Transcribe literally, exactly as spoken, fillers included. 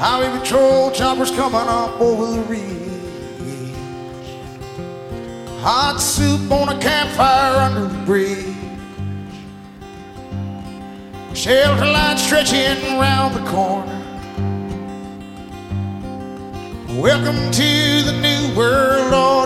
Highway patrol choppers coming up over the ridge. Hot soup on a campfire under the bridge. Shelter line stretching around the corner. Welcome to the new world order.